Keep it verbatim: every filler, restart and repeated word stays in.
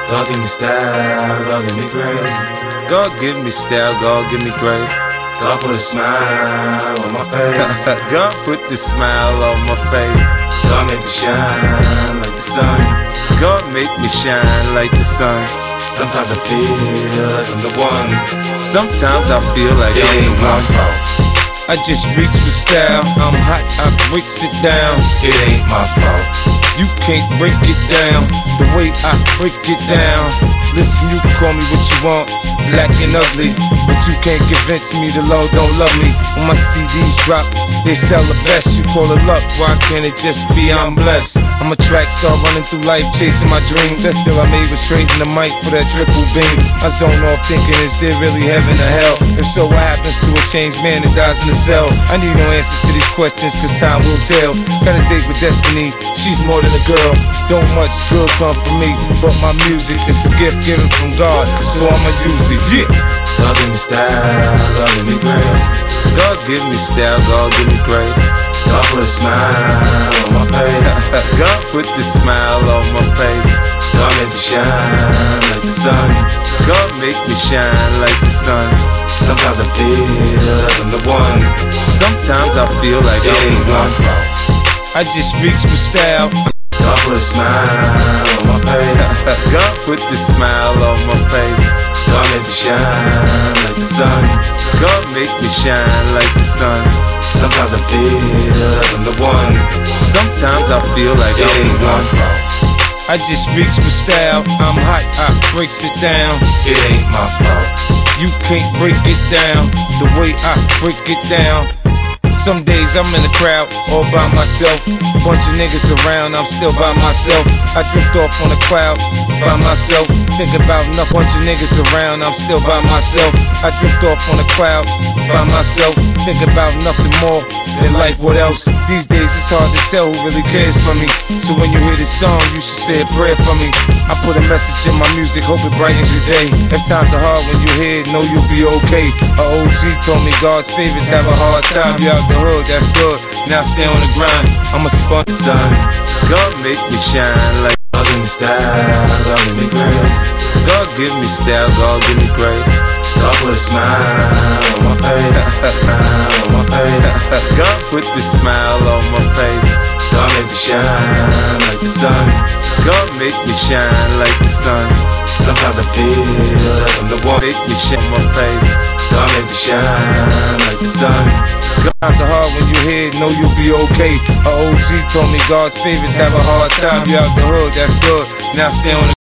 God give me style, God give me grace. God give me style, God give me grace. God put a smile on my face. God put the smile on my face. God make me shine like the sun. God make me shine like the sun. Sometimes I feel like I'm the one. Sometimes I feel like it I'm ain't the my one. fault. I just reach with style. I'm hot, I breaks it down. It ain't my fault. You can't break it down the way I break it down. Listen, you can call me what you want, black and ugly, but you can't convince me the Lord don't love me. When my C Ds drop, they sell the best. You call it luck, why can't it just be I'm blessed? I'm a track star running through life, chasing my dreams. That still I made was trading the mic for that triple beam. I zone off thinking, is there really heaven or hell? If so, what happens to a changed man that dies in a cell? I need no answers to these questions, cause time will tell. Got a date with destiny, she's more than a girl. Don't much good come from me, but my music is a gift given from God, so I'ma use it, yeah. God give me style, God give me grace. God give me style, God give me grace. God put a smile on my face. God put the smile on my face. God make me shine like the sun. God make me shine like the sun. Sometimes I feel like I'm the one. Sometimes I feel like it I'm ain't the my one. fault. I just reach with style. God put a smile on my face. God put the smile on my face. God make me shine like the sun. God make me shine like the sun. Sometimes I feel like I'm the one. Sometimes I feel like it I'm ain't the my one. fault. I just reach with style. I'm hot, I breaks it down. It ain't my fault. You can't break it down the way I break it down. Some days I'm in the crowd all by myself. Bunch of niggas around, I'm still by myself. I drift off on the cloud by myself. Think about nothing. Bunch of niggas around, I'm still by myself. I drift off on the cloud by myself. Think about nothing more than life, what else? These days it's hard to tell who really cares for me. So when you hear this song, you should say a prayer for me. I put a message in my music, hope it brightens your day. If times are hard when you hear it, know you'll be okay. A O G told me God's favorites have a hard time. You out the hood, that's good. Now stay on the grind. I'm a sponge son. God make me shine like God give me style, God give me grace. God give me style, God give me grace. God put a smile on my face. Smile on my face. God put the smile on my face. God make me shine like the sun. God make me shine like the sun. Sometimes I feel like I'm the one. Make me shine my face. God make me shine like the sun. God the hard when you hear it, know you'll be okay. A O G told me God's favorites have a hard time. You out the hood, that's good. Now stay on the